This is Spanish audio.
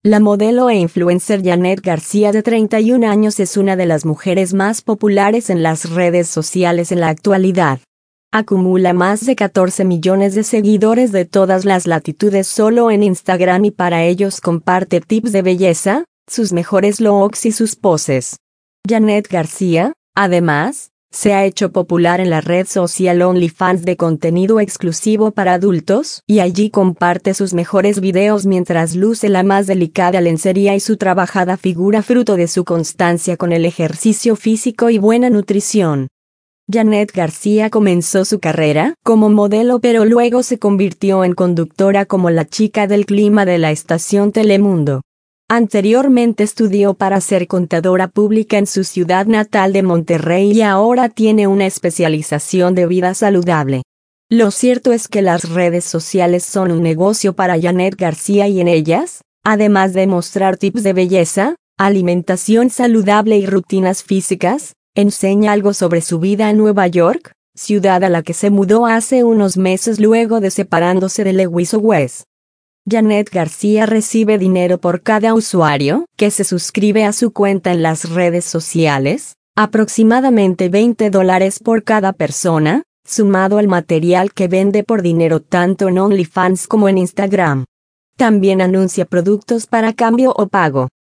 La modelo e influencer Janet García, de 31 años, es una de las mujeres más populares en las redes sociales en la actualidad. Acumula más de 14 millones de seguidores de todas las latitudes solo en Instagram, y para ellos comparte tips de belleza, sus mejores looks y sus poses. Janet García, además, se ha hecho popular en la red social OnlyFans de contenido exclusivo para adultos, y allí comparte sus mejores videos mientras luce la más delicada lencería y su trabajada figura, fruto de su constancia con el ejercicio físico y buena nutrición. Janet García comenzó su carrera como modelo, pero luego se convirtió en conductora como la chica del clima de la estación Telemundo. Anteriormente estudió para ser contadora pública en su ciudad natal de Monterrey y ahora tiene una especialización de vida saludable. Lo cierto es que las redes sociales son un negocio para Janet García, y en ellas, además de mostrar tips de belleza, alimentación saludable y rutinas físicas, enseña algo sobre su vida en Nueva York, ciudad a la que se mudó hace unos meses luego de separándose de Lewis Howes. Janet García recibe dinero por cada usuario que se suscribe a su cuenta en las redes sociales, aproximadamente $20 por cada persona, sumado al material que vende por dinero tanto en OnlyFans como en Instagram. También anuncia productos para cambio o pago.